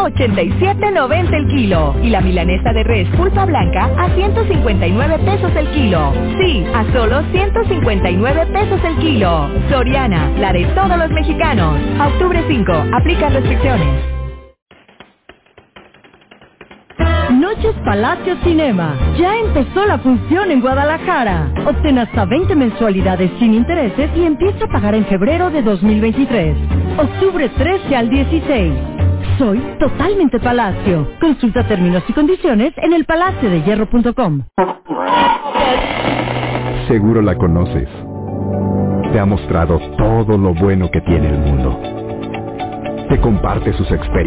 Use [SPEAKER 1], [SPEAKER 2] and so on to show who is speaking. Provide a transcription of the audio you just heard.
[SPEAKER 1] solo 87.90 el kilo. Y la milanesa de res pulpa blanca a 159 pesos el kilo. Sí, a solo 159 pesos el kilo. Soriana, la de todos los mexicanos. A octubre 5, aplica restricciones.
[SPEAKER 2] Noches Palacio Cinema. Ya empezó la función en Guadalajara. Obtén hasta 20 mensualidades sin intereses y empieza a pagar en febrero de 2023. Octubre 13 al 16. Soy totalmente Palacio. Consulta términos y condiciones en elpalaciodehierro.com.
[SPEAKER 3] Seguro la conoces. Te ha mostrado todo lo bueno que tiene el mundo. Te comparte sus experiencias.